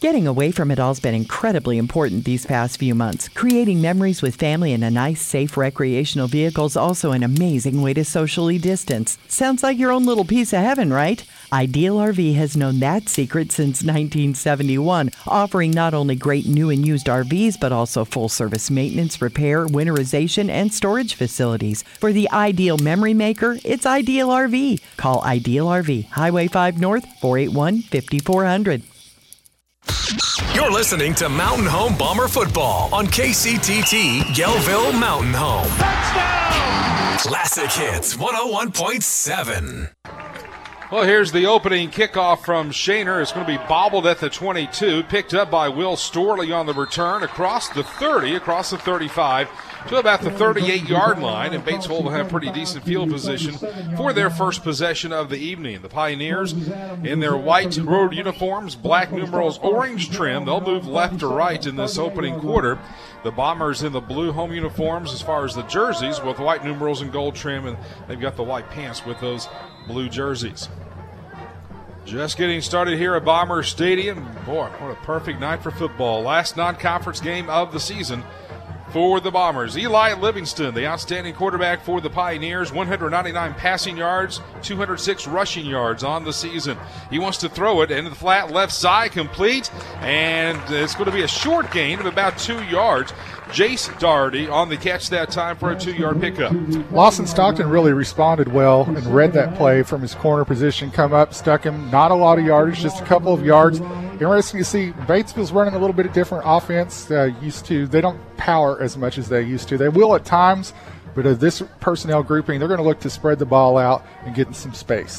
Getting away from it all has been incredibly important these past few months. Creating memories with family in a nice, safe recreational vehicle is also an amazing way to socially distance. Sounds like your own little piece of heaven, right? Ideal RV has known that secret since 1971, offering not only great new and used RVs, but also full-service maintenance, repair, winterization, and storage facilities. For the ideal memory maker, it's Ideal RV. Call Ideal RV, Highway 5 North, 481-5400. You're listening to Mountain Home Bomber Football on KCTT Yellville Mountain Home. Touchdown! Classic Hits 101.7. Well, here's the opening kickoff from Shaner. It's going to be bobbled at the 22, picked up by Will Storley on the return across the 30, across the 35, to about the 38-yard line, and Batesville will have pretty decent field position for their first possession of the evening. The Pioneers in their white road uniforms, black numerals, orange trim. They'll move left to right in this opening quarter. The Bombers in the blue home uniforms as far as the jerseys with white numerals and gold trim, and they've got the white pants with those blue jerseys. Just getting started here at Bomber Stadium. Boy, what a perfect night for football. Last non-conference game of the season for the Bombers. Eli Livingston, the outstanding quarterback for the Pioneers, 199 passing yards, 206 rushing yards on the season. He wants to throw it into the flat left side, complete, and it's going to be a short gain of about 2 yards. Jace Doherty on the catch that time for a 2-yard pickup. Lawson Stockton really responded well and read that play from his corner position, come up, stuck him. Not a lot of yardage, just a couple of yards. Interesting to see Batesville's running a little bit of different offense. They don't power as much as they used to. They will at times, but this personnel grouping, they're going to look to spread the ball out and get in some space.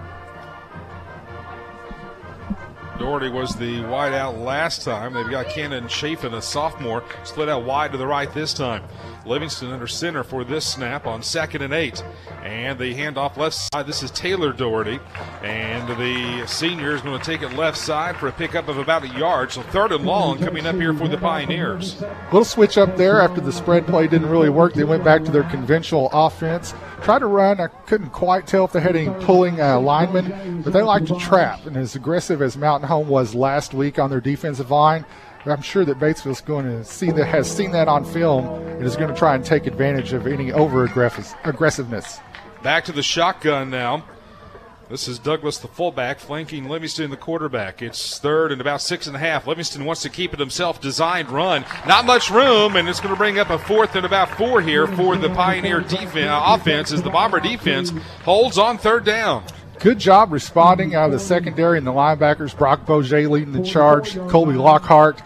Doherty was the wide out last time. They've got Cannon Chafin, a sophomore, split out wide to the right this time. Livingston under center for this snap on 2nd and 8. And the handoff left side. This is Taylor Doherty. And the senior is going to take it left side for a pickup of about 1 yard. So 3rd and long coming up here for the Pioneers. Little switch up there after the spread play didn't really work. They went back to their conventional offense. Tried to run. I couldn't quite tell if they had any pulling linemen, but they like to trap. And as aggressive as Mountain Home was last week on their defensive line, I'm sure that Batesville's going to has seen that on film and is going to try and take advantage of any over-aggressiveness. Back to the shotgun now. This is Douglas, the fullback, flanking Livingston, the quarterback. It's 3rd and about 6.5. Livingston wants to keep it himself. Designed run. Not much room, and it's going to bring up a 4th and about 4 here for the Pioneer offense as the Bomber defense holds on 3rd down. Good job responding out of the secondary and the linebackers. Brock Bourget leading the charge. Colby Lockhart.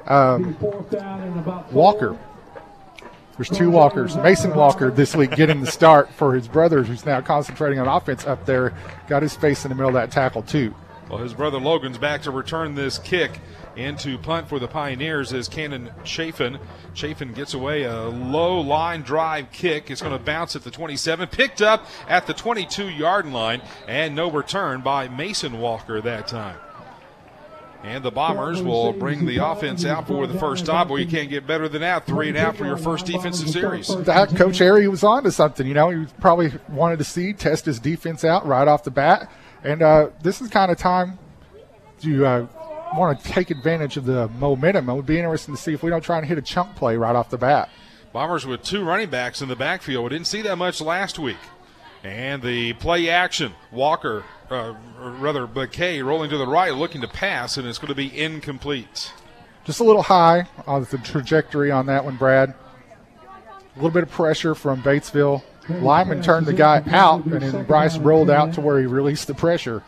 Walker. There's 2 Walkers. Mason Walker this week getting the start for his brother, who's now concentrating on offense up there. Got his face in the middle of that tackle, too. Well, his brother Logan's back to return this kick into punt for the Pioneers as Cannon Chafin. Chafin gets away a low line drive kick. It's going to bounce at the 27, picked up at the 22-yard line, and no return by Mason Walker that time. And the Bombers will bring the offense out for the first time. Well, you can't get better than that. 3 and out for your first defensive series. Coach Airy was on to something. He probably wanted to test his defense out right off the bat. And this is kind of time to want to take advantage of the momentum. It would be interesting to see if we don't try and hit a chunk play right off the bat. Bombers with 2 running backs in the backfield. We didn't see that much last week. And the play action, Walker, McKay rolling to the right, looking to pass, and it's going to be incomplete. Just a little high on the trajectory on that one, Brad. A little bit of pressure from Batesville. Lyman turned the guy out, and then Bryce rolled out to where he released the pressure.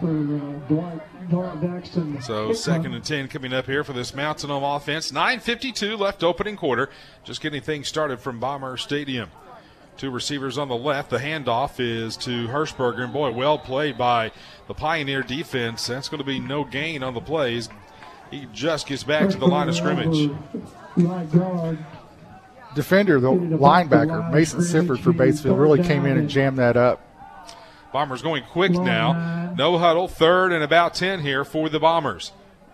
So 2nd and 10 coming up here for this Mountain Home offense. 9:52 left opening quarter. Just getting things started from Bomber Stadium. 2 receivers on the left. The handoff is to Hirschberger. And, boy, well played by the Pioneer defense. That's going to be no gain on the plays. He just gets back to the line of scrimmage. Defender, the linebacker, Mason Sifford for Batesville, really came in and jammed that up. Bombers going quick now. No huddle. 3rd and about 10 here for the Bombers.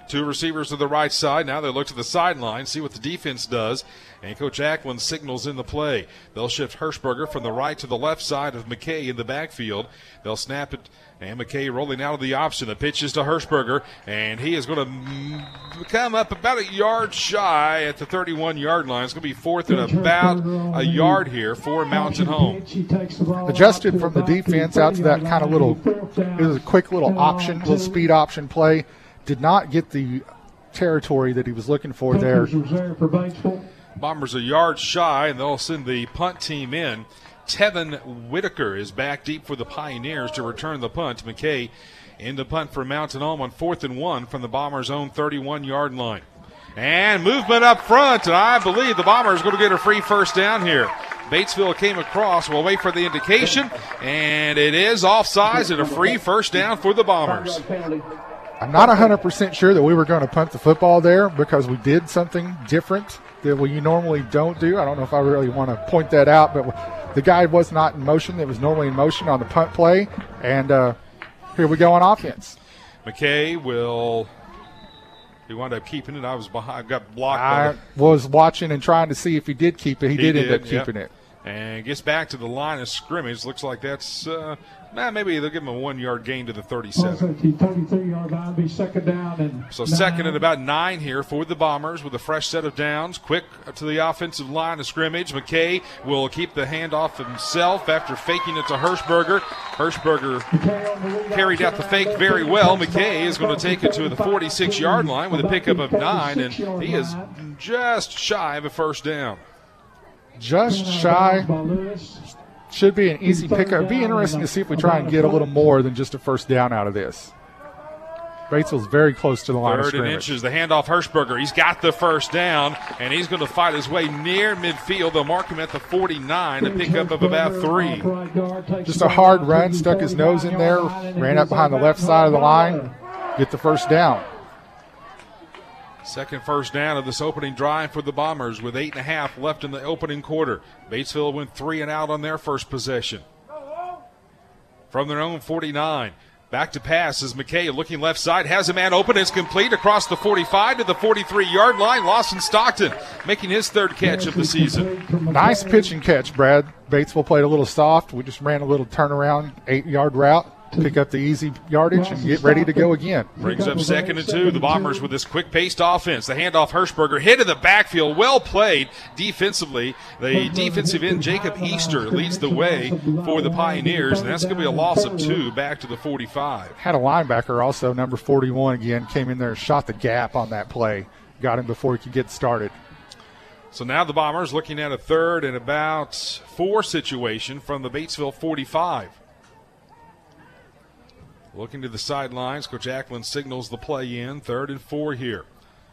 Two receivers to the right side. Now they look to the sideline, see what the defense does. And Coach Ackland signals in the play. They'll shift Hirschberger from the right to the left side of McKay in the backfield. They'll snap it, and McKay rolling out of the option. The pitch is to Hirschberger, and he is going to come up about a yard shy at the 31-yard line. It's going to be fourth and about a yard here for Mountain Home. Adjusted from the defense out to that kind of little, it was a quick little option, little speed option play. Did not get the territory that he was looking for there. Bombers a yard shy, and they'll send the punt team in. Tevin Whitaker is back deep for the Pioneers to return the punt. McKay in the punt for Mountain Home on 4th and 1 from the Bombers' own 31-yard line. And movement up front, and I believe the Bombers are going to get a free first down here. Batesville came across. We'll wait for the indication, and it is offsides and a free first down for the Bombers. I'm not 100% sure that we were going to punt the football there because we did something different that we normally don't do. I don't know if I really want to point that out, but the guy was not in motion. It was normally in motion on the punt play, and here we go on offense. McKay will – he wound up keeping it. I was behind, got blocked. I was watching and trying to see if he did keep it. He did end up keeping it. And gets back to the line of scrimmage. Looks like that's maybe they'll give him a 1-yard gain to the 37. 33-yard line, be second down and so second and about 9 here for the Bombers with a fresh set of downs. Quick to the offensive line of scrimmage. McKay will keep the handoff himself after faking it to Hirschberger. Hirschberger carried out the fake very well. McKay is going to take it to the 46-yard line with a pickup of 9, and he is just shy of a first down. Just shy. Should be an easy pickup. It'd be interesting to see if we try and get a little more than just a first down out of this. Batesville's very close to the line of scrimmage. 3rd and inches. The handoff Hirschberger. He's got the first down, and he's going to fight his way near midfield. They'll mark him at the 49, a pickup of about 3. Just a hard run. Stuck his nose in there. Ran up behind the left side of the line. Get the first down. Second first down of this opening drive for the Bombers with 8.5 left in the opening quarter. Batesville went 3 and out on their first possession. From their own 49, back to pass as McKay looking left side, has a man open. It's complete across the 45 to the 43-yard line. Lawson Stockton making his 3rd catch of the season. Nice pitch and catch, Brad. Batesville played a little soft. We just ran a little turnaround 8-yard route. Pick up the easy yardage and get ready to go again. Brings up 2nd and 2. The Bombers with this quick-paced offense. The handoff Hirschberger hit in the backfield. Well played defensively. The defensive end, Jacob Easter, leads the way for the Pioneers, and that's going to be a loss of 2 back to the 45. Had a linebacker also, number 41 again, came in there and shot the gap on that play. Got him before he could get started. So now the Bombers looking at a 3rd and about 4 situation from the Batesville 45. Looking to the sidelines, Coach Ackland signals the play in. 3rd and 4 here.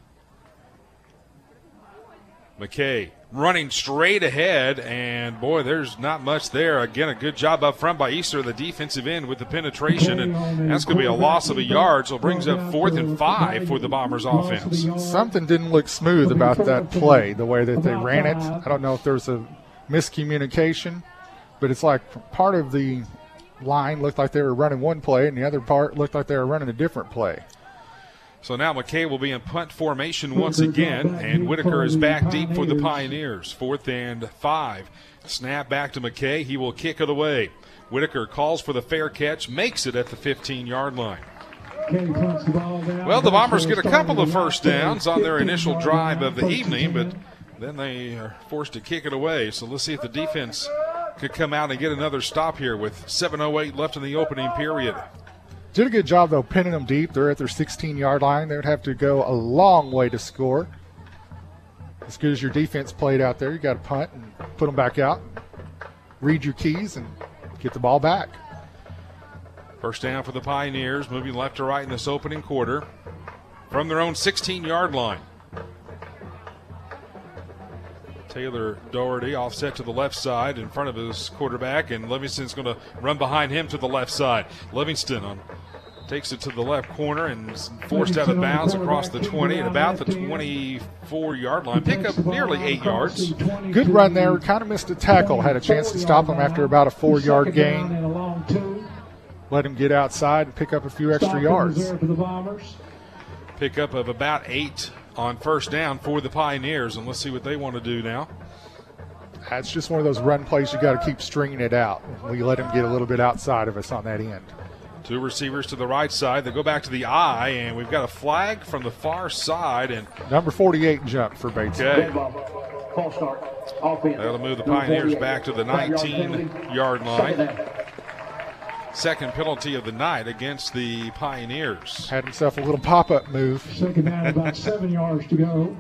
McKay running straight ahead, and boy, there's not much there. Again, a good job up front by Easter, the defensive end, with the penetration, and that's going to be a loss of a yard, so it brings up 4th and 5 for the Bombers offense. Something didn't look smooth about that play, the way that they ran it. I don't know if there was a miscommunication, but it's like part of the line looked like they were running one play and the other part looked like they were running a different play. So now McKay will be in punt formation once again, and Whitaker is back deep for the Pioneers. 4th and 5. Snap back to McKay. He will kick it away. Whitaker calls for the fair catch, makes it at the 15-yard line. Well, the Bombers get a couple of first downs on their initial drive of the evening, but then they are forced to kick it away. So let's see if the defense could come out and get another stop here with 7:08 left in the opening period. Did a good job, though, pinning them deep. They're at their 16-yard line. They would have to go a long way to score. As good as your defense played out there, you got to punt and put them back out. Read your keys and get the ball back. First down for the Pioneers, moving left to right in this opening quarter from their own 16-yard line. Taylor Doherty offset to the left side in front of his quarterback, and Livingston's going to run behind him to the left side. Livingston takes it to the left corner and is forced out of bounds across the 20 and about the 24-yard line. Pick up nearly 8 yards. Good run there. Kind of missed a tackle. Had a chance to stop him after about a 4-yard gain. Let him get outside and pick up a few extra yards. Pickup of about 8 on first down for the Pioneers, and let's see what they want to do now. That's just one of those run plays you got to keep stringing it out. We let them get a little bit outside of us on that end. 2 receivers to the right side. They go back to the I, and we've got a flag from the far side. And number 48 jumped for Batesville. Okay. That'll move the Pioneers back to the 19-yard line. Second penalty of the night against the Pioneers. Had himself a little pop-up move. Second down, about 7 yards to go.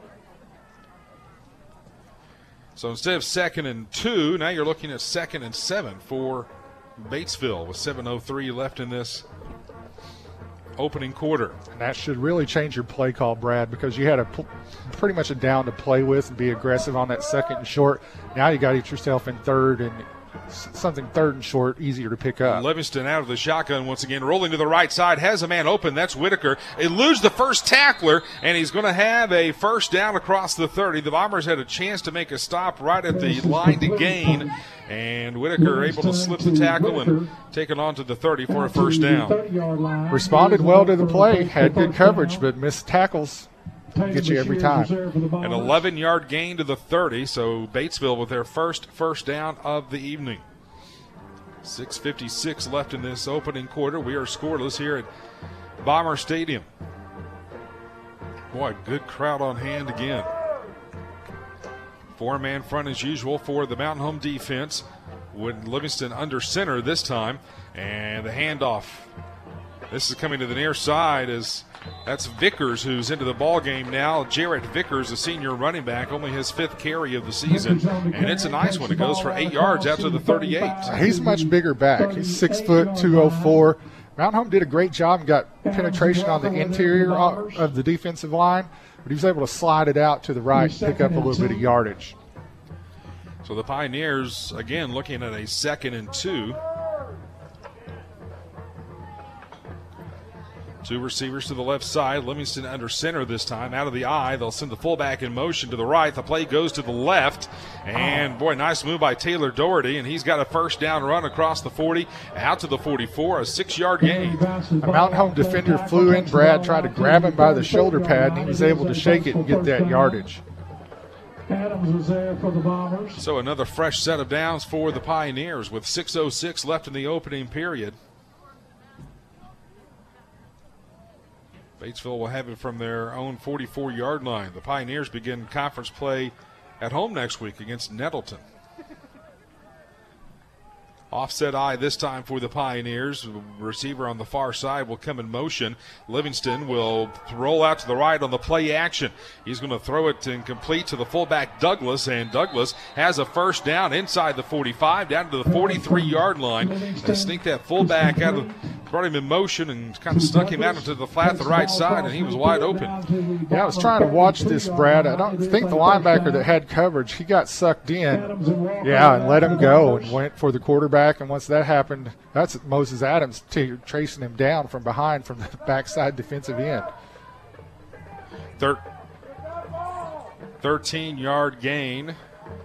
So instead of 2nd and 2, now you're looking at 2nd and 7 for Batesville with 7:03 left in this opening quarter. And that should really change your play call, Brad, because you had pretty much a down to play with and be aggressive on that 2nd and short. Now you got to get yourself in 3rd and something 3rd and short, easier to pick up. Livingston out of the shotgun once again, rolling to the right side, has a man open. That's Whitaker. Eludes the first tackler, and he's going to have a first down across the 30. The Bombers had a chance to make a stop right at the line to gain, and Whitaker able to slip the tackle and take it on to the 30 for a first down. Responded well to the play, had good coverage, but missed tackles. Get you every time. An 11-yard gain to the 30, so Batesville with their first down of the evening. 6:56 left in this opening quarter. We are scoreless here at Bomber Stadium. Boy, good crowd on hand again. 4-man front as usual for the Mountain Home defense, with Livingston under center this time, and the handoff. This is coming to the near side as that's Vickers who's into the ball game now. Jarrett Vickers, a senior running back, only his 5th carry of the season, and it's a nice one. It goes for 8 yards out to the 38. He's a much bigger back. He's 6 foot, 204. Mountain Home did a great job and got penetration on the interior of the defensive line, but he was able to slide it out to the right and pick up a little bit of yardage. So the Pioneers, again, looking at a 2nd and 2. 2 receivers to the left side. Livingston under center this time. Out of the I, they'll send the fullback in motion to the right. The play goes to the left. And, boy, nice move by Taylor Doherty. And he's got a first down run across the 40, out to the 44, a 6-yard gain. A Mountain Home defender flew in. Brad tried to grab him by the shoulder pad, and he was able to shake it and get that yardage. Adams was there for the Bombers. So another fresh set of downs for the Pioneers with 6:06 left in the opening period. Batesville will have it from their own 44-yard line. The Pioneers begin conference play at home next week against Nettleton. Offset I this time for the Pioneers. Receiver on the far side will come in motion. Livingston will roll out to the right on the play action. He's going to throw it incomplete to the fullback Douglas, and Douglas has a first down inside the 45, down to the 43-yard line. They sneak that fullback out of, brought him in motion and kind of snuck him out into the flat the right side, and he was wide open. Yeah, I was trying to watch this, Brad. I don't think the linebacker that had coverage, he got sucked in. Yeah, and let him go and went for the quarterback. And once that happened, that's Moses Adams tracing him down from behind from the backside defensive end. 13-yard gain.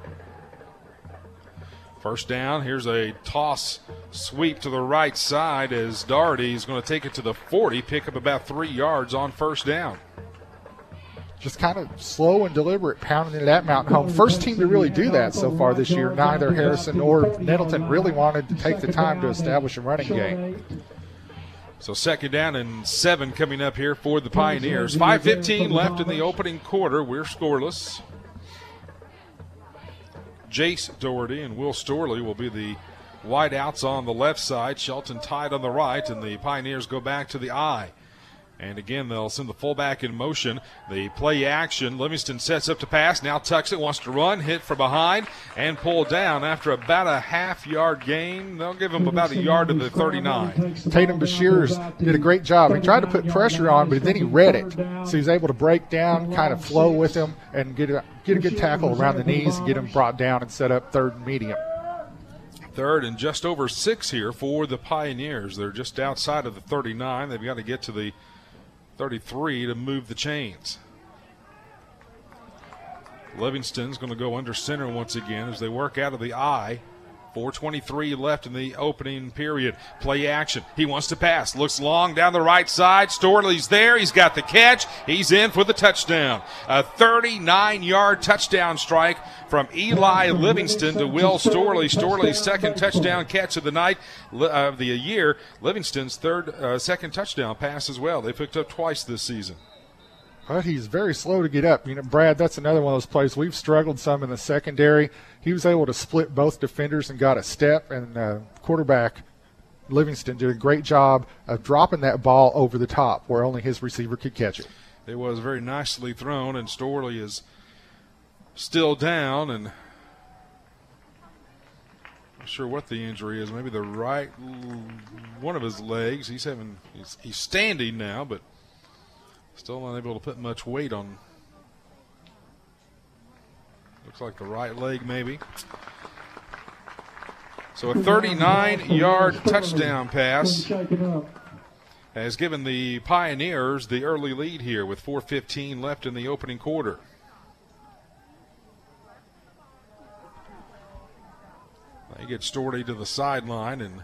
First down. Here's a toss sweep to the right side as Doherty is going to take it to the 40, pick up about 3 yards on first down. Just kind of slow and deliberate, pounding it at Mountain Home. First team to really do that so far this year. Neither Harrison nor Nettleton really wanted to take the time to establish a running game. So 2nd down and 7 coming up here for the Pioneers. 5:15 left in the opening quarter. We're scoreless. Jace Doherty and Will Storley will be the wideouts on the left side. Shelton Tide on the right, and the Pioneers go back to the I. And again, they'll send the fullback in motion. The play action. Livingston sets up to pass. Now tucks it, wants to run, hit from behind, and pull down after about a half-yard gain. They'll give him about a yard to the 39. Tatum Bashirs did a great job. He tried to put pressure on, but then he read it. So he was able to break down, kind of flow with him, and get a good tackle around the knees and get him brought down and set up 3rd and medium. 3rd and just over 6 here for the Pioneers. They're just outside of the 39. They've got to get to the 33 to move the chains. Livingston's going to go under center once again as they work out of the I. 4:23 left in the opening period. Play action. He wants to pass. Looks long down the right side. Storley's there. He's got the catch. He's in for the touchdown. A 39-yard touchdown strike from Eli Livingston to Will Storley. Storley's second touchdown catch of the night, of the year. Livingston's second touchdown pass as well. They picked up twice this season. But he's very slow to get up. Brad, that's another one of those plays. We've struggled some in the secondary. He was able to split both defenders and got a step, and quarterback Livingston did a great job of dropping that ball over the top where only his receiver could catch it. It was very nicely thrown, and Storley is still down, and not sure what the injury is. Maybe the right one of his legs. He's standing now, but still not able to put much weight on. Looks like the right leg maybe. So a 39-yard touchdown pass has given the Pioneers the early lead here with 4:15 left in the opening quarter. They get Storley to the sideline, and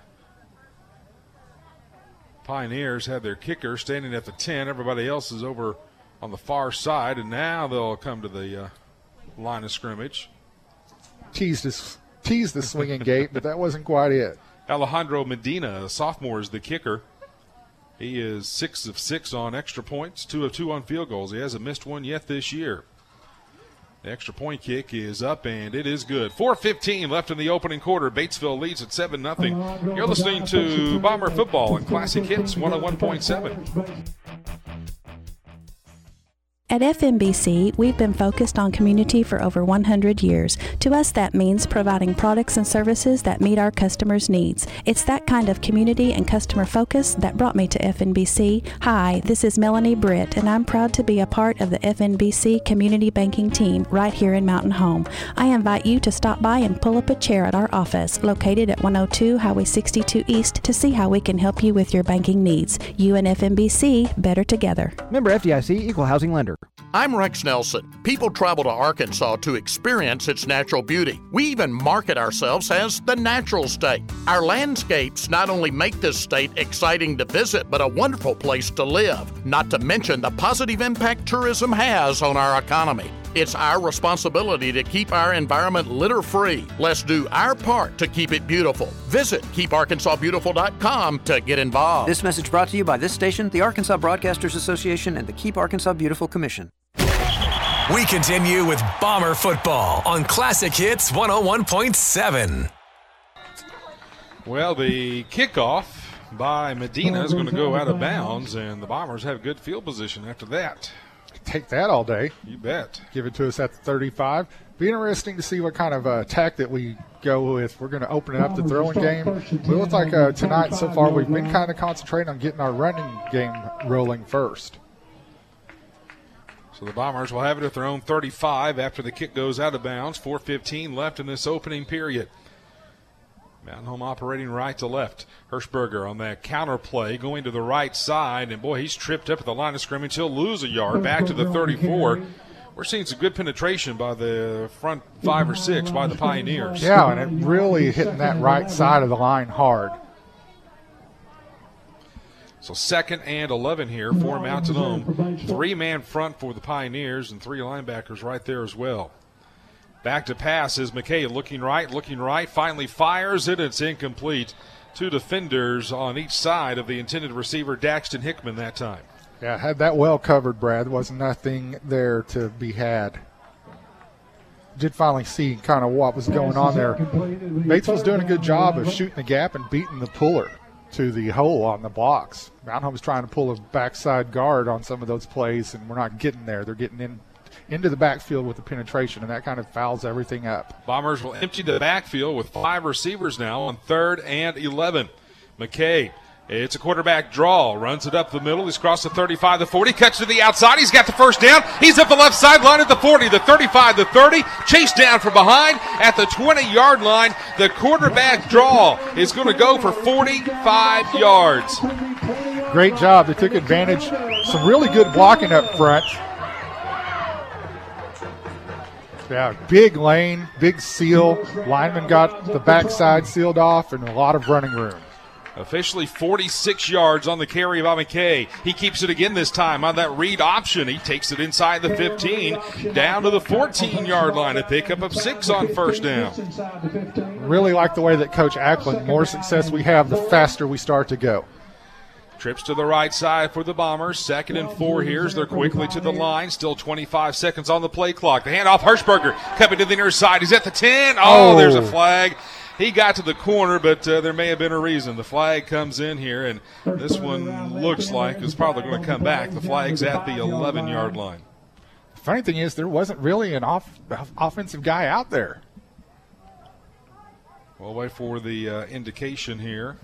Pioneers have their kicker standing at the 10. Everybody else is over on the far side, and now they'll come to the line of scrimmage. Teased the swinging gate, but that wasn't quite it. Alejandro Medina, a sophomore, is the kicker. He is 6 of 6 on extra points, 2 of 2 on field goals. He hasn't missed one yet this year. The extra point kick is up, and it is good. 4:15 left in the opening quarter. Batesville leads at 7-0. You're listening to Bomber Football on Classic Hits 101.7. At FMBC, we've been focused on community for over 100 years. To us, that means providing products and services that meet our customers' needs. It's that kind of community and customer focus that brought me to FNBC. Hi, this is Melanie Britt, and I'm proud to be a part of the FNBC Community Banking team right here in Mountain Home. I invite you to stop by and pull up a chair at our office, located at 102 Highway 62 East, to see how we can help you with your banking needs. You and FNBC, better together. Member FDIC, Equal Housing Lender. I'm Rex Nelson. People travel to Arkansas to experience its natural beauty. We even market ourselves as the natural state. Our landscapes not only make this state exciting to visit, but a wonderful place to live, not to mention the positive impact tourism has on our economy. It's our responsibility to keep our environment litter-free. Let's do our part to keep it beautiful. Visit KeepArkansasBeautiful.com to get involved. This message brought to you by this station, the Arkansas Broadcasters Association, and the Keep Arkansas Beautiful Commission. We continue with Bomber Football on Classic Hits 101.7. Well, the kickoff by Medina is going to go out of bounds, and the Bombers have good field position after that. Take that all day. You bet. Give it to us at the 35. Be interesting to see what kind of attack that we go with. We're going to open it up the throwing game. We look like tonight so far we've been kind of concentrating on getting our running game rolling first. So the Bombers will have it at their own 35 after the kick goes out of bounds. 4:15 left in this opening period. Mountain Home operating right to left. Hirschberger on that counter play going to the right side. And, boy, he's tripped up at the line of scrimmage. He'll lose a yard back to the 34. We're seeing some good penetration by the front 5 or 6 by the Pioneers. Yeah, and it really hitting that right side of the line hard. So 2nd and 11 here for Mountain Home. 3-man front for the Pioneers and 3 linebackers right there as well. Back to pass is McKay looking right, finally fires it. It's incomplete. 2 defenders on each side of the intended receiver, Daxton Hickman, that time. Yeah, had that well covered, Brad. There was nothing there to be had. Did finally see kind of what was going on there. Bates was doing a good job of shooting the gap and beating the puller to the hole on the blocks. Mountain Home was trying to pull a backside guard on some of those plays, and we're not getting there. They're getting into the backfield with the penetration, and that kind of fouls everything up. Bombers will empty the backfield with 5 receivers now on 3rd and 11. McKay, it's a quarterback draw, runs it up the middle. He's crossed the 35, the 40, cuts to the outside. He's got the first down. He's up the left sideline at the 40, the 35, the 30, chased down from behind at the 20-yard line. The quarterback draw is going to go for 45 yards. Great job. They took advantage. Some really good blocking up front. Yeah, big lane, big seal. Lineman got the backside sealed off and a lot of running room. Officially 46 yards on the carry by McKay. He keeps it again this time on that read option. He takes it inside the 15, down to the 14-yard line. A pickup of 6 on first down. Really like the way that Coach Ackland, the more success we have, the faster we start to go. Trips to the right side for the Bombers. 2nd and 4 here as they're quickly to the line. Still 25 seconds on the play clock. The handoff, Hirschberger coming to the near side. He's at the 10. Oh, there's a flag. He got to the corner, but there may have been a reason. The flag comes in here, and this one looks like it's probably going to come back. The flag's at the 11-yard line. The funny thing is there wasn't really an offensive guy out there. We'll wait for the indication here.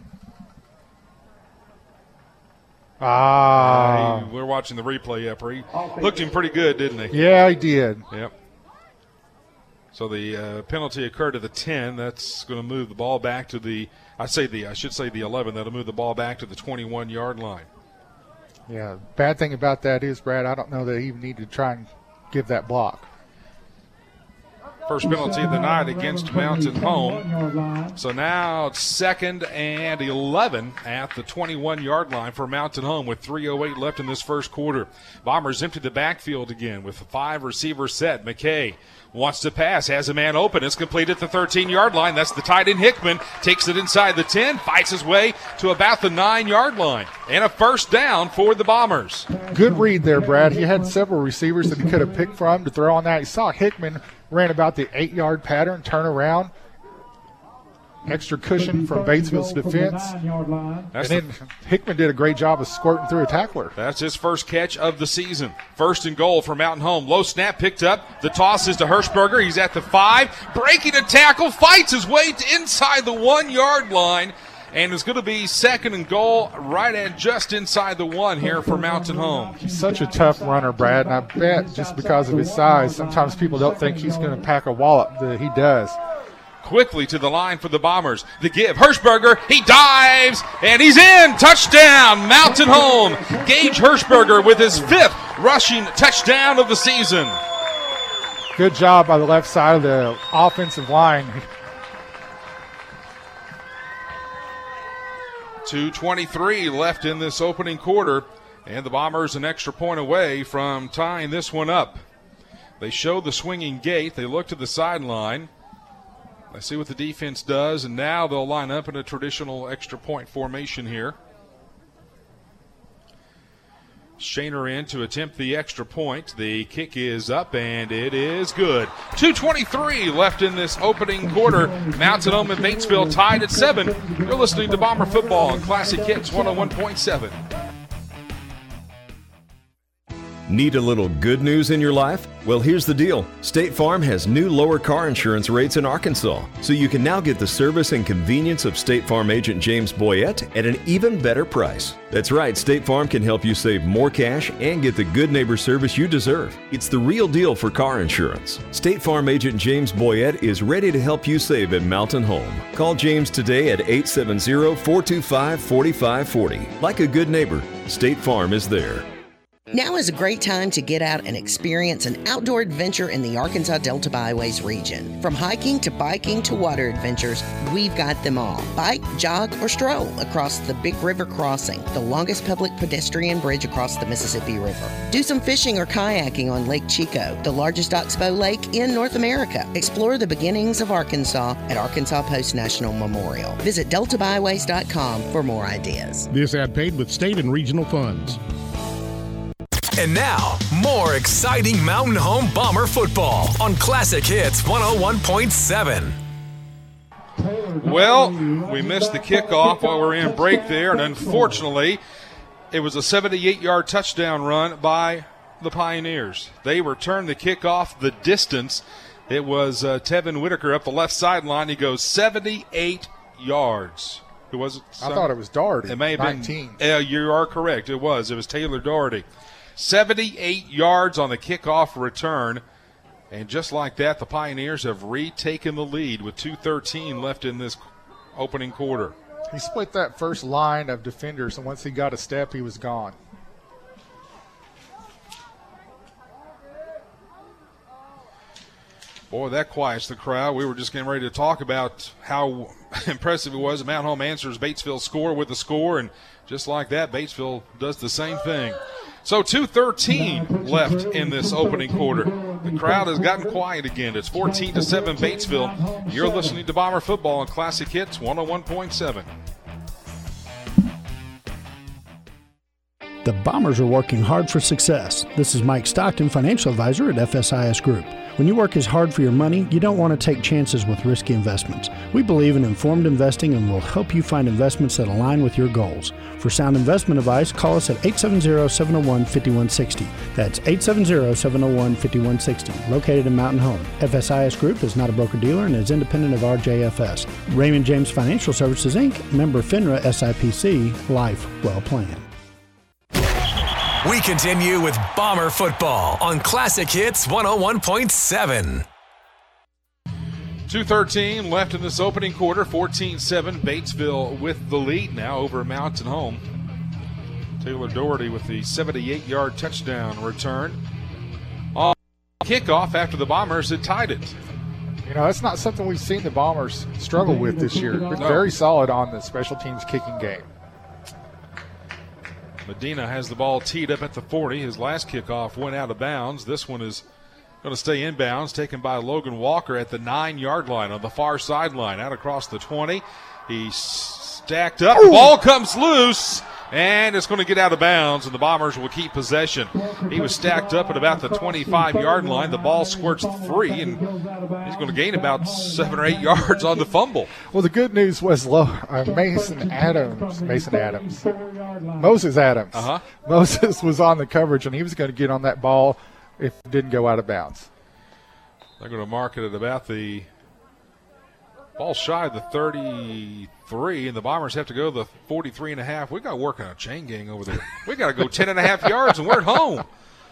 We're watching the replay up. He looked him pretty good, didn't he? Yeah, he did. Yep. So the penalty occurred at the 10. That's going to move the ball back to the 11. That'll move the ball back to the 21-yard line. Yeah, bad thing about that is, Brad, I don't know that he even need to try and give that block. First penalty of the night against Mountain Home. So now it's 2nd and 11 at the 21-yard line for Mountain Home with 3:08 left in this first quarter. Bombers empty the backfield again with 5 receivers set. McKay wants to pass, has a man open. It's complete at the 13-yard line. That's the tight end Hickman. Takes it inside the 10, fights his way to about the 9-yard line. And a first down for the Bombers. Good read there, Brad. He had several receivers that he could have picked from to throw on that. He saw Hickman ran about the 8-yard pattern, turn around. Extra cushion from Batesville's defense. And then Hickman did a great job of squirting through a tackler. That's his first catch of the season. 1st and goal for Mountain Home. Low snap picked up. The toss is to Hirschberger. He's at the 5. Breaking a tackle. Fights his way to inside the 1-yard line. And it's going to be 2nd and goal right at just inside the 1 here for Mountain Home. He's such a tough runner, Brad. And I bet just because of his size, sometimes people don't think he's going to pack a wallop. He does. Quickly to the line for the Bombers. The give. Hirschberger, he dives, and he's in. Touchdown, Mountain Home. Gage Hirschberger with his 5th rushing touchdown of the season. Good job by the left side of the offensive line. 2:23 left in this opening quarter, and the Bombers an extra point away from tying this one up. They show the swinging gate. They look to the sideline. They see what the defense does, and now they'll line up in a traditional extra point formation here. Shaner in to attempt the extra point. The kick is up, and it is good. 2:23 left in this opening quarter. Mountain Home and Batesville tied at 7. You're listening to Bomber Football on Classic Hits 101.7. Need a little good news in your life? Well, here's the deal. State Farm has new lower car insurance rates in Arkansas, so you can now get the service and convenience of State Farm agent James Boyette at an even better price. That's right, State Farm can help you save more cash and get the good neighbor service you deserve. It's the real deal for car insurance. State Farm agent James Boyette is ready to help you save at Mountain Home. Call James today at 870-425-4540. Like a good neighbor, State Farm is there. Now is a great time to get out and experience an outdoor adventure in the Arkansas Delta Byways region. From hiking to biking to water adventures, we've got them all. Bike, jog, or stroll across the Big River Crossing, the longest public pedestrian bridge across the Mississippi River. Do some fishing or kayaking on Lake Chico, the largest oxbow lake in North America. Explore the beginnings of Arkansas at Arkansas Post National Memorial. Visit deltabyways.com for more ideas. This ad paid with state and regional funds. And now, more exciting Mountain Home Bomber football on Classic Hits 101.7. Well, we missed the kickoff while we were in break there, and unfortunately, it was a 78-yard touchdown run by the Pioneers. They returned the kickoff the distance. It was Tevin Whitaker up the left sideline. He goes 78 yards. Who was it? I thought it was Doherty. It may have 19. been. You are correct. It was. It was Taylor Doherty. 78 yards on the kickoff return. And just like that, the Pioneers have retaken the lead with 2:13 left in this opening quarter. He split that first line of defenders, and once he got a step, he was gone. Boy, that quiets the crowd. We were just getting ready to talk about how impressive it was. Mount Home answers Batesville's score with a score, and just like that, Batesville does the same thing. So 2:13 left in this opening quarter. The crowd has gotten quiet again. It's 14-7 Batesville. You're listening to Bomber Football on Classic Hits 101.7. The Bombers are working hard for success. This is Mike Stockton, financial advisor at FSIS Group. When you work as hard for your money, you don't want to take chances with risky investments. We believe in informed investing and will help you find investments that align with your goals. For sound investment advice, call us at 870-701-5160. That's 870-701-5160, located in Mountain Home. FSIS Group is not a broker-dealer and is independent of RJFS. Raymond James Financial Services, Inc., member FINRA SIPC, life well planned. We continue with Bomber Football on Classic Hits 101.7. 2:13 left in this opening quarter. 14-7. Batesville with the lead now over Mountain Home. Taylor Doherty with the 78-yard touchdown return. On kickoff after the Bombers had tied it. You know, that's not something we've seen the Bombers struggle with this year. They're very solid on the special teams kicking game. Medina has the ball teed up at the 40. His last kickoff went out of bounds. This one is going to stay inbounds, taken by Logan Walker at the 9-yard line on the far sideline. Out across the 20. He's stacked up. The ball comes loose, and it's going to get out of bounds, and the Bombers will keep possession. He was stacked up at about the 25-yard line. The ball squirts free, and he's going to gain about 7 or 8 yards on the fumble. Well, the good news was Moses Adams. Moses was on the coverage, and he was going to get on that ball if it didn't go out of bounds. They're going to mark it at about the ball shy of the 33, and the Bombers have to go the 43.5. We got to work on a chain gang over there. We got to go 10.5 yards, and we're at home.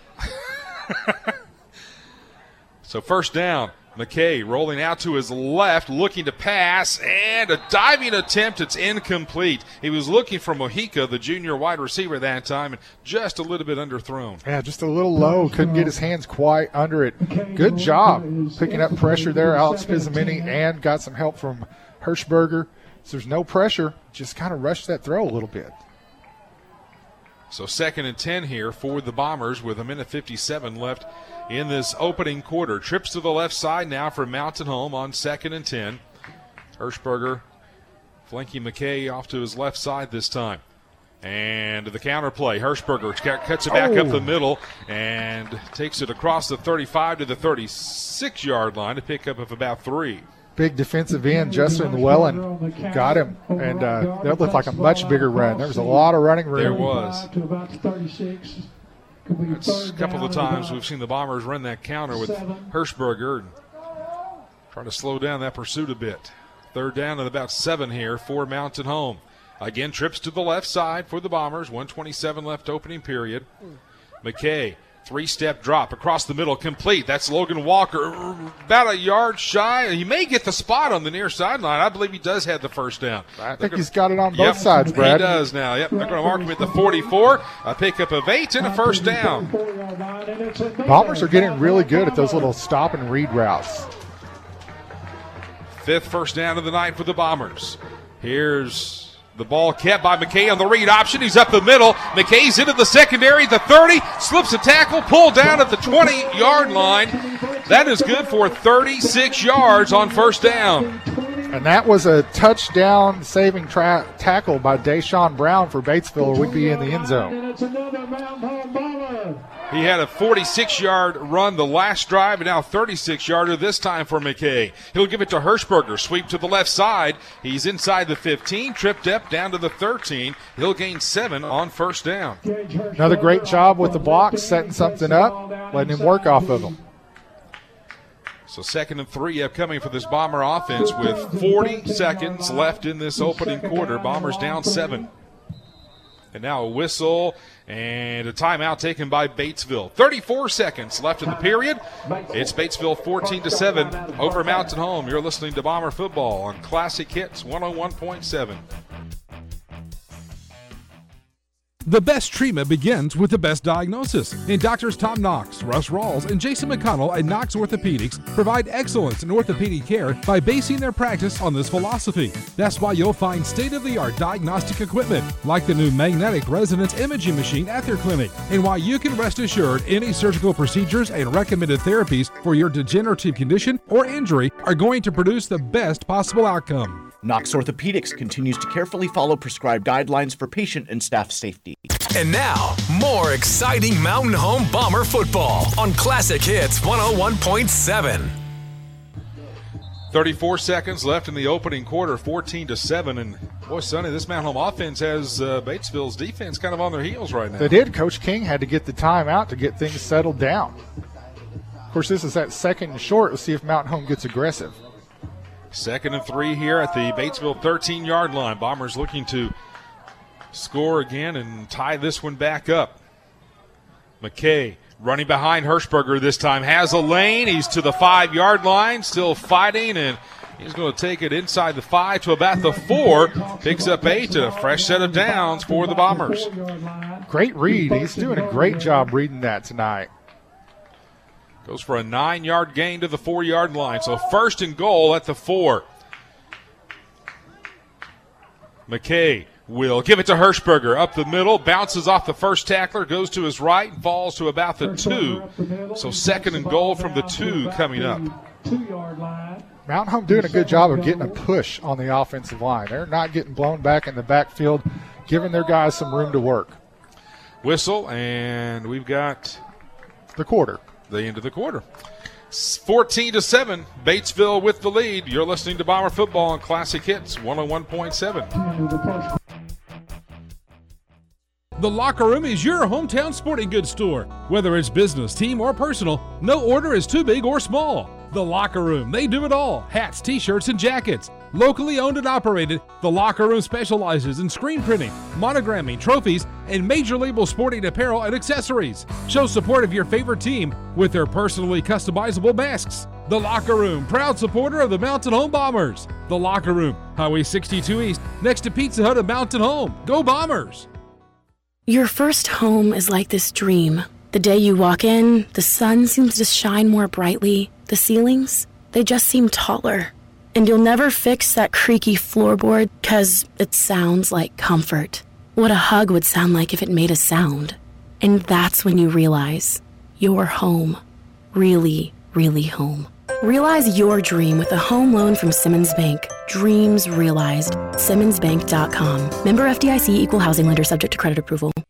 So first down. McKay rolling out to his left, looking to pass, and a diving attempt. It's incomplete. He was looking for Mojica, the junior wide receiver that time, and just a little bit underthrown. Yeah, just a little low. Couldn't get his hands quite under it. Good job picking up pressure there, Alex Pizzamini, and got some help from Hirschberger. So there's no pressure. Just kind of rushed that throw a little bit. So 2nd and 10 here for the Bombers with 1:57 left in this opening quarter. Trips to the left side now for Mountain Home on 2nd and 10. Hirschberger flanking McKay off to his left side this time. And the counter play. Hirschberger cuts it back up the middle and takes it across the 35 to the 36-yard line to pick up of about 3. Big defensive end, Justin Llewellyn, got him, and that looked like a much bigger run. There was a lot of running room. There was. It's a couple of times we've seen the Bombers run that counter with Hirschberger and trying to slow down that pursuit a bit. 3rd down and about 7 here for Mountain Home. Again, trips to the left side for the Bombers. 1:27 left opening period. McKay. 3-step drop across the middle, complete. That's Logan Walker, about a yard shy. He may get the spot on the near sideline. I believe he does have the first down. I think he's got it on both sides, Brad. He does now. Yep, they're going to mark him at the 44. A pickup of 8 and a first down. Bombers are getting really good at those little stop and read routes. 5th first down of the night for the Bombers. Here's the ball kept by McKay on the read option. He's up the middle. McKay's into the secondary. The 30, slips a tackle, pulled down at the 20-yard line. That is good for 36 yards on first down. And that was a touchdown saving tackle by Deshaun Brown for Batesville, or we'd be in the end zone. He had a 46-yard run the last drive, and now 36-yarder this time for McKay. He'll give it to Hirschberger. Sweep to the left side. He's inside the 15, tripped up down to the 13. He'll gain 7 on first down. Another great job with the blocks, setting something up, letting him work off of them. So 2nd and 3 upcoming for this Bomber offense with 40 seconds left in this opening quarter. Bombers down 7. And now a whistle and a timeout taken by Batesville. 34 seconds left in the period. It's Batesville 14-7 over Mountain Home. You're listening to Bomber Football on Classic Hits 101.7. The best treatment begins with the best diagnosis. And Doctors Tom Knox, Russ Rawls, and Jason McConnell at Knox Orthopedics provide excellence in orthopedic care by basing their practice on this philosophy. That's why you'll find state-of-the-art diagnostic equipment like the new magnetic resonance imaging machine at their clinic, and why you can rest assured any surgical procedures and recommended therapies for your degenerative condition or injury are going to produce the best possible outcome. Knox Orthopedics continues to carefully follow prescribed guidelines for patient and staff safety. And now, more exciting Mountain Home Bomber football on Classic Hits 101.7. 34 seconds left in the opening quarter, 14-7. And boy, Sonny, this Mountain Home offense has Batesville's defense kind of on their heels right now. They did. Coach King had to get the timeout to get things settled down. Of course, this is that second and short. Let's see if Mountain Home gets aggressive. 2nd and 3 here at the Batesville 13-yard line. Bombers looking to score again and tie this one back up. McKay running behind Hirschberger this time. Has a lane. He's to the 5-yard line, still fighting, and he's going to take it inside the 5 to about the 4. Picks up 8 to a fresh set of downs for the Bombers. Great read. He's doing a great job reading that tonight. Goes for a 9-yard gain to the 4-yard line. So 1st and goal at the 4. McKay will give it to Hirschberger up the middle, bounces off the first tackler, goes to his right, and falls to about the 2. So 2nd and goal from the 2 coming up. Mountain Home doing a good job of getting a push on the offensive line. They're not getting blown back in the backfield, giving their guys some room to work. Whistle, and we've got the quarter. The end of the quarter. 14-7, Batesville with the lead. You're listening to Bomber Football on Classic Hits 101.7. The Locker Room is your hometown sporting goods store. Whether it's business, team, or personal, no order is too big or small. The Locker Room, they do it all. Hats, t-shirts, and jackets. Locally owned and operated, The Locker Room specializes in screen printing, monogramming, trophies, and major label sporting apparel and accessories. Show support of your favorite team with their personally customizable masks. The Locker Room, proud supporter of the Mountain Home Bombers. The Locker Room, Highway 62 East, next to Pizza Hut of Mountain Home. Go Bombers! Your first home is like this dream. The day you walk in, the sun seems to shine more brightly. The ceilings, they just seem taller. And you'll never fix that creaky floorboard because it sounds like comfort. What a hug would sound like if it made a sound. And that's when you realize you're home. Really, really home. Realize your dream with a home loan from Simmons Bank. Dreams realized. SimmonsBank.com. Member FDIC, equal housing lender, subject to credit approval.